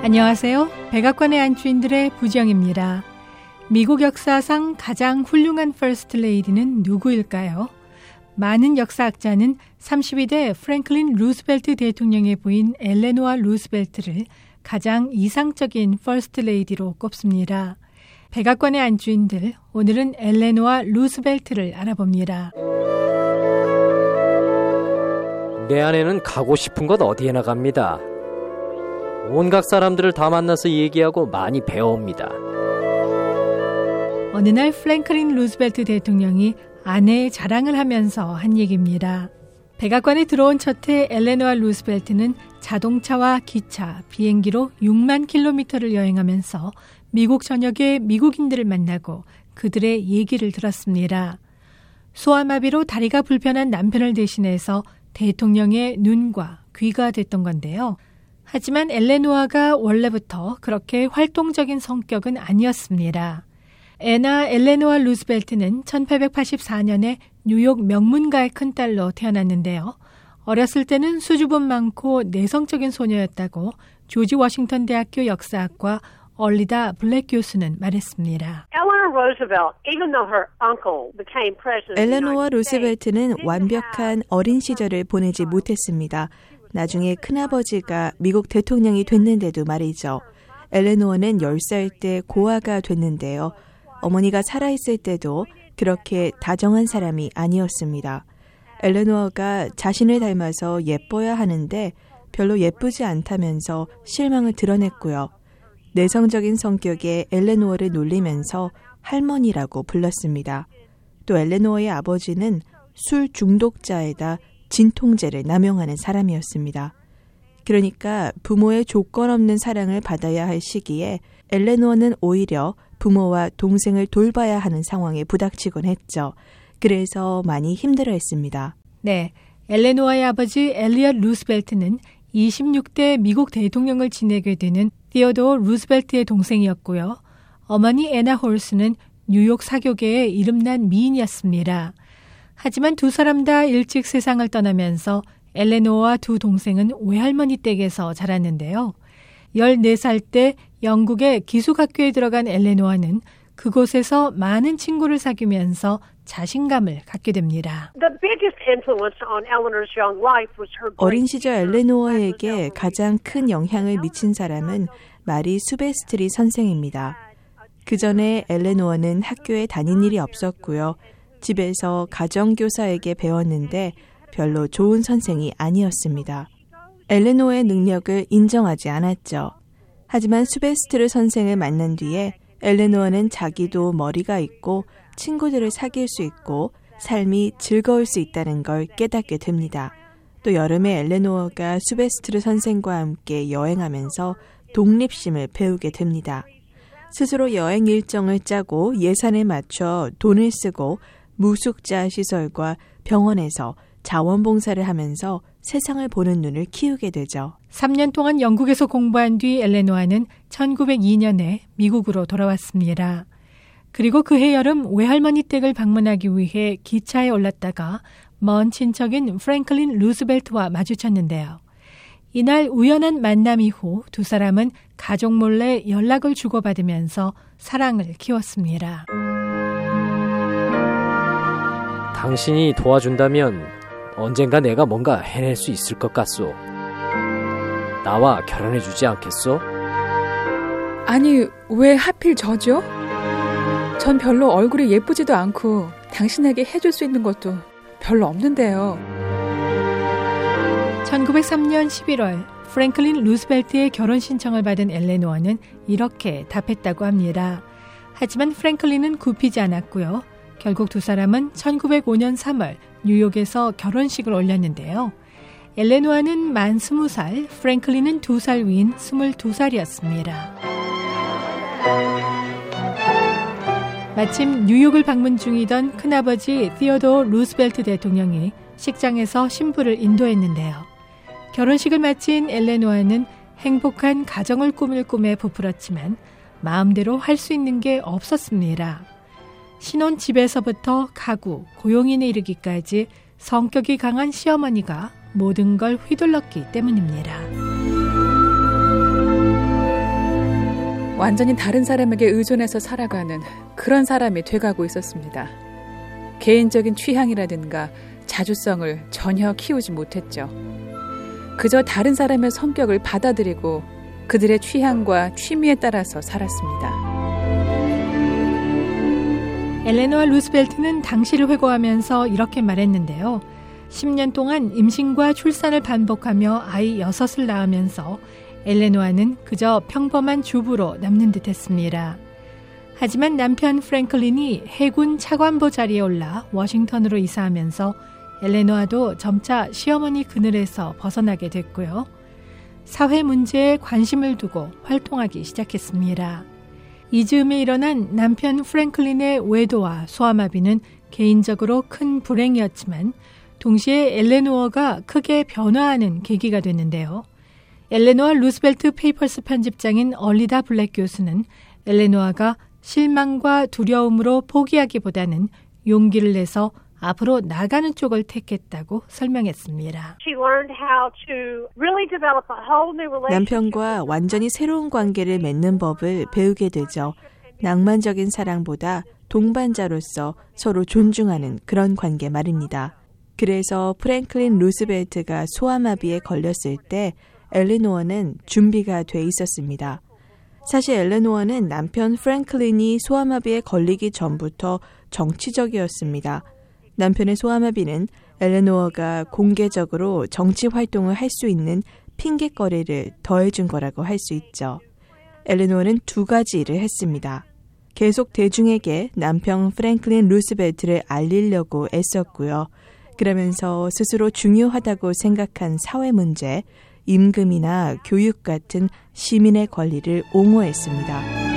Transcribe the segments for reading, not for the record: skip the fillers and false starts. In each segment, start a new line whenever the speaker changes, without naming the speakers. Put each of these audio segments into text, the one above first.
안녕하세요. 백악관의 안주인들의 부정입니다. 미국 역사상 가장 훌륭한 퍼스트 레이디는 누구일까요? 많은 역사학자는 32대 프랭클린 루스벨트 대통령의 부인 엘레노아 루스벨트를 가장 이상적인 퍼스트 레이디로 꼽습니다. 백악관의 안주인들, 오늘은 엘레노아 루스벨트를 알아봅니다.
내 아내는 가고 싶은 곳 어디에나 갑니다. 온갖 사람들을 다 만나서 얘기하고 많이 배웁니다.
어느 날 프랭클린 루스벨트 대통령이 아내의 자랑을 하면서 한 얘기입니다. 백악관에 들어온 첫 해 엘레노아 루스벨트는 자동차와 기차, 비행기로 6만 킬로미터를 여행하면서 미국 전역의 미국인들을 만나고 그들의 얘기를 들었습니다. 소아마비로 다리가 불편한 남편을 대신해서 대통령의 눈과 귀가 됐던 건데요. 하지만 엘레노아가 원래부터 그렇게 활동적인 성격은 아니었습니다. 애나 엘레노아 루스벨트는 1884년에 뉴욕 명문가의 큰딸로 태어났는데요. 어렸을 때는 수줍음 많고 내성적인 소녀였다고 조지 워싱턴 대학교 역사학과 얼리다 블랙 교수는 말했습니다.
엘레노아 루스벨트는 완벽한 어린 시절을 보내지 못했습니다. 나중에 큰아버지가 미국 대통령이 됐는데도 말이죠. 엘레노아는 10살 때 고아가 됐는데요. 어머니가 살아있을 때도 그렇게 다정한 사람이 아니었습니다. 엘레노아가 자신을 닮아서 예뻐야 하는데 별로 예쁘지 않다면서 실망을 드러냈고요. 내성적인 성격의 엘레노아를 놀리면서 할머니라고 불렀습니다. 또 엘레노아의 아버지는 술 중독자에다 진통제를 남용하는 사람이었습니다. 그러니까 부모의 조건 없는 사랑을 받아야 할 시기에 엘레노아는 오히려 부모와 동생을 돌봐야 하는 상황에 부닥치곤 했죠. 그래서 많이 힘들어했습니다.
네, 엘레노아의 아버지 엘리엇 루스벨트는 26대 미국 대통령을 지내게 되는 티오도어 루스벨트의 동생이었고요. 어머니 애나 홀스는 뉴욕 사교계의 이름난 미인이었습니다. 하지만 두 사람 다 일찍 세상을 떠나면서 엘레노아와 두 동생은 외할머니 댁에서 자랐는데요. 14살 때 영국의 기숙학교에 들어간 엘레노아는 그곳에서 많은 친구를 사귀면서 자신감을 갖게 됩니다.
어린 시절 엘레노아에게 가장 큰 영향을 미친 사람은 마리 수베스트리 선생입니다. 그 전에 엘레노아는 학교에 다닌 일이 없었고요. 집에서 가정교사에게 배웠는데 별로 좋은 선생이 아니었습니다. 엘레노아의 능력을 인정하지 않았죠. 하지만 수베스트르 선생을 만난 뒤에 엘레노아는 자기도 머리가 있고 친구들을 사귈 수 있고 삶이 즐거울 수 있다는 걸 깨닫게 됩니다. 또 여름에 엘레노아가 수베스트르 선생과 함께 여행하면서 독립심을 배우게 됩니다. 스스로 여행 일정을 짜고 예산에 맞춰 돈을 쓰고 무숙자 시설과 병원에서 자원봉사를 하면서 세상을 보는 눈을 키우게 되죠.
3년 동안 영국에서 공부한 뒤 엘레노아는 1902년에 미국으로 돌아왔습니다. 그리고 그해 여름 외할머니 댁을 방문하기 위해 기차에 올랐다가 먼 친척인 프랭클린 루스벨트와 마주쳤는데요. 이날 우연한 만남 이후 두 사람은 가족 몰래 연락을 주고받으면서 사랑을 키웠습니다.
당신이 도와준다면 언젠가 내가 뭔가 해낼 수 있을 것 같소. 나와 결혼해주지 않겠소?
아니, 왜 하필 저죠? 전 별로 얼굴이 예쁘지도 않고 당신에게 해줄 수 있는 것도 별로 없는데요.
1903년 11월 프랭클린 루스벨트의 결혼 신청을 받은 엘레노아는 이렇게 답했다고 합니다. 하지만 프랭클린은 굽히지 않았고요. 결국 두 사람은 1905년 3월 뉴욕에서 결혼식을 올렸는데요. 엘레노아는 만 20살, 프랭클린은 2살 위인 22살이었습니다. 마침 뉴욕을 방문 중이던 큰아버지 티오도어 루스벨트 대통령이 식장에서 신부를 인도했는데요. 결혼식을 마친 엘레노아는 행복한 가정을 꾸밀 꿈에 부풀었지만 마음대로 할 수 있는 게 없었습니다. 신혼 집에서부터 가구, 고용인에 이르기까지 성격이 강한 시어머니가 모든 걸 휘둘렀기 때문입니다.
완전히 다른 사람에게 의존해서 살아가는 그런 사람이 돼가고 있었습니다. 개인적인 취향이라든가 자주성을 전혀 키우지 못했죠. 그저 다른 사람의 성격을 받아들이고 그들의 취향과 취미에 따라서 살았습니다.
엘레노아 루스벨트는 당시를 회고하면서 이렇게 말했는데요. 10년 동안 임신과 출산을 반복하며 아이 6을 낳으면서 엘레노아는 그저 평범한 주부로 남는 듯했습니다. 하지만 남편 프랭클린이 해군 차관보 자리에 올라 워싱턴으로 이사하면서 엘레노아도 점차 시어머니 그늘에서 벗어나게 됐고요. 사회 문제에 관심을 두고 활동하기 시작했습니다. 이 즈음에 일어난 남편 프랭클린의 외도와 소아마비는 개인적으로 큰 불행이었지만 동시에 엘레노어가 크게 변화하는 계기가 됐는데요. 엘레노아 루스벨트 페이퍼스 편집장인 얼리다 블랙 교수는 엘레노아가 실망과 두려움으로 포기하기보다는 용기를 내서 앞으로 나가는 쪽을 택했다고 설명했습니다.
남편과 완전히 새로운 관계를 맺는 법을 배우게 되죠. 낭만적인 사랑보다 동반자로서 서로 존중하는 그런 관계 말입니다. 그래서 프랭클린 루스벨트가 소아마비에 걸렸을 때 엘레노어는 준비가 돼 있었습니다. 사실 엘레노어는 남편 프랭클린이 소아마비에 걸리기 전부터 정치적이었습니다. 남편의 소아마비는 엘레노어가 공개적으로 정치 활동을 할 수 있는 핑곗거리를 더해준 거라고 할 수 있죠. 엘레노어는 2가지 일을 했습니다. 계속 대중에게 남편 프랭클린 루스벨트를 알리려고 애썼고요. 그러면서 스스로 중요하다고 생각한 사회 문제, 임금이나 교육 같은 시민의 권리를 옹호했습니다.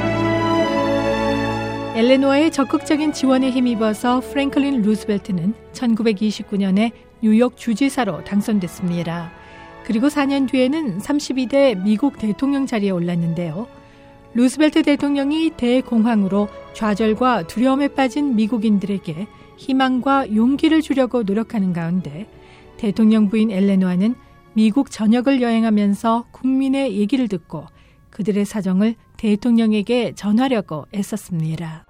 엘레노아의 적극적인 지원에 힘입어서 프랭클린 루스벨트는 1929년에 뉴욕 주지사로 당선됐습니다. 그리고 4년 뒤에는 32대 미국 대통령 자리에 올랐는데요. 루스벨트 대통령이 대공황으로 좌절과 두려움에 빠진 미국인들에게 희망과 용기를 주려고 노력하는 가운데 대통령 부인 엘레노아는 미국 전역을 여행하면서 국민의 얘기를 듣고 그들의 사정을 대통령에게 전하려고 애썼습니다.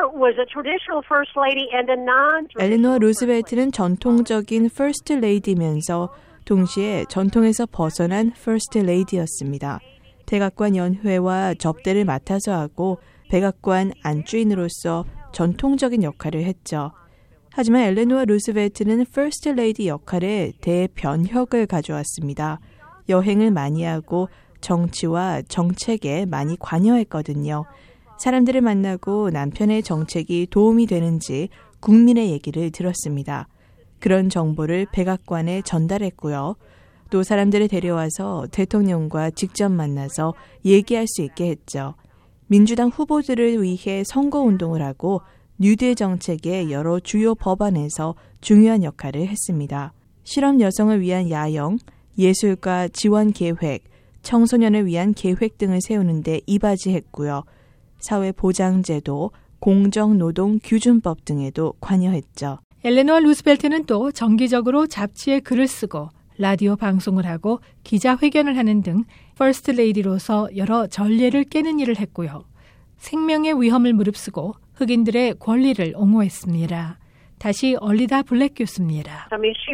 엘레노아 루스벨트는 전통적인 퍼스트 레이디면서 동시에 전통에서 벗어난 퍼스트 레이디였습니다. 백악관 연회와 접대를 맡아서 하고 백악관 안주인으로서 전통적인 역할을 했죠. 하지만 엘레노아 루스벨트는 퍼스트 레이디 역할에 대변혁을 가져왔습니다. 여행을 많이 하고 정치와 정책에 많이 관여했거든요. 사람들을 만나고 남편의 정책이 도움이 되는지 국민의 얘기를 들었습니다. 그런 정보를 백악관에 전달했고요. 또 사람들을 데려와서 대통령과 직접 만나서 얘기할 수 있게 했죠. 민주당 후보들을 위해 선거운동을 하고 뉴딜 정책의 여러 주요 법안에서 중요한 역할을 했습니다. 실업 여성을 위한 야영, 예술가 지원 계획, 청소년을 위한 계획 등을 세우는 데 이바지했고요. 사회보장제도, 공정노동규준법 등에도 관여했죠.
엘레노아 루스벨트는 또 정기적으로 잡지에 글을 쓰고 라디오 방송을 하고 기자회견을 하는 등 퍼스트 레이디로서 여러 전례를 깨는 일을 했고요. 생명의 위험을 무릅쓰고 흑인들의 권리를 옹호했습니다. 다시 얼리다 블랙 교수입니다.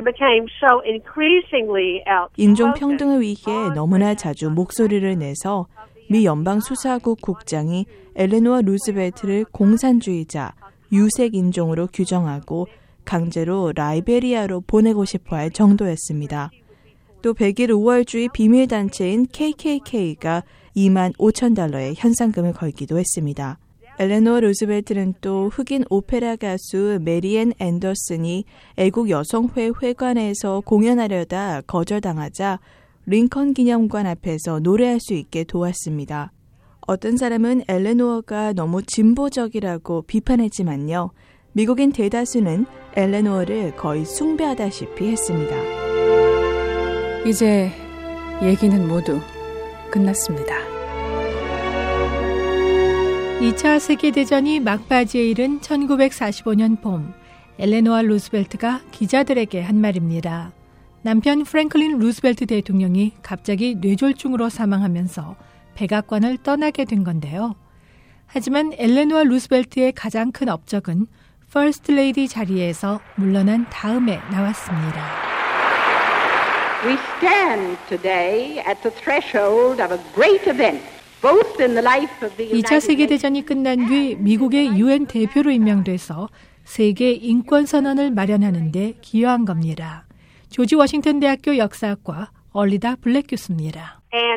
인종평등을 위해 너무나 자주 목소리를 내서 미 연방수사국 국장이 엘레노아 루스벨트를 공산주의자, 유색인종으로 규정하고 강제로 라이베리아로 보내고 싶어할 정도였습니다. 또 100일 5월주의 비밀단체인 KKK가 $25,000의 현상금을 걸기도 했습니다. 엘레노아 루스벨트는 또 흑인 오페라 가수 메리앤 앤더슨이 애국 여성회 회관에서 공연하려다 거절당하자 링컨 기념관 앞에서 노래할 수 있게 도왔습니다. 어떤 사람은 엘레노어가 너무 진보적이라고 비판했지만요. 미국인 대다수는 엘레노어를 거의 숭배하다시피 했습니다.
이제 얘기는 모두 끝났습니다.
2차 세계대전이 막바지에 이른 1945년 봄, 엘레노아 루스벨트가 기자들에게 한 말입니다. 남편 프랭클린 루스벨트 대통령이 갑자기 뇌졸중으로 사망하면서 백악관을 떠나게 된 건데요. 하지만 엘레노아 루스벨트의 가장 큰 업적은 퍼스트 레이디 자리에서 물러난 다음에 나왔습니다.
We stand today at the threshold of a great event, both in the life of the United Nations.
2차 세계대전이 끝난 뒤 미국의 UN 대표로 임명돼서 세계 인권선언을 마련하는 데 기여한 겁니다. 조지 워싱턴 대학교 역사학과 얼리다 블랙 교수입니다.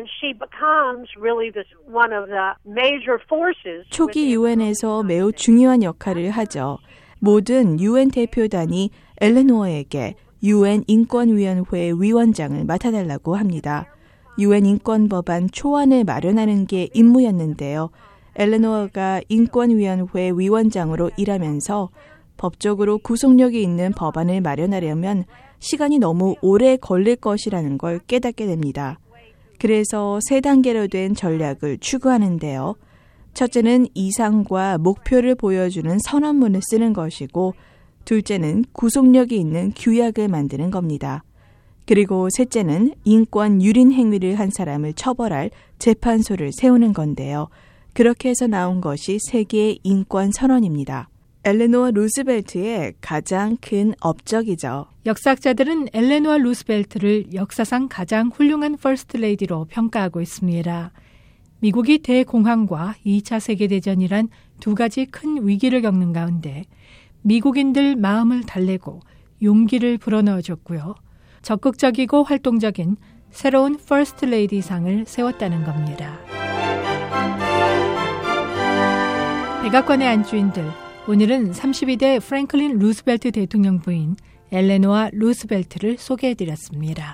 초기 유엔에서 매우 중요한 역할을 하죠. 모든 유엔 대표단이 엘레노어에게 유엔 인권위원회 위원장을 맡아달라고 합니다. 유엔 인권법안 초안을 마련하는 게 임무였는데요. 엘레노어가 인권위원회 위원장으로 일하면서 법적으로 구속력이 있는 법안을 마련하려면 시간이 너무 오래 걸릴 것이라는 걸 깨닫게 됩니다. 그래서 세 단계로 된 전략을 추구하는데요. 첫째는 이상과 목표를 보여주는 선언문을 쓰는 것이고, 둘째는 구속력이 있는 규약을 만드는 겁니다. 그리고 셋째는 인권 유린 행위를 한 사람을 처벌할 재판소를 세우는 건데요. 그렇게 해서 나온 것이 세계의 인권 선언입니다. 엘레노아 루스벨트의 가장 큰 업적이죠.
역사학자들은 엘레노아 루스벨트를 역사상 가장 훌륭한 퍼스트 레이디로 평가하고 있습니다. 미국이 대공황과 2차 세계대전이란 두 가지 큰 위기를 겪는 가운데 미국인들 마음을 달래고 용기를 불어넣어줬고요. 적극적이고 활동적인 새로운 퍼스트 레이디 상을 세웠다는 겁니다. 백악관의 안주인들, 오늘은 32대 프랭클린 루스벨트 대통령 부인 엘레노아 루스벨트를 소개해드렸습니다.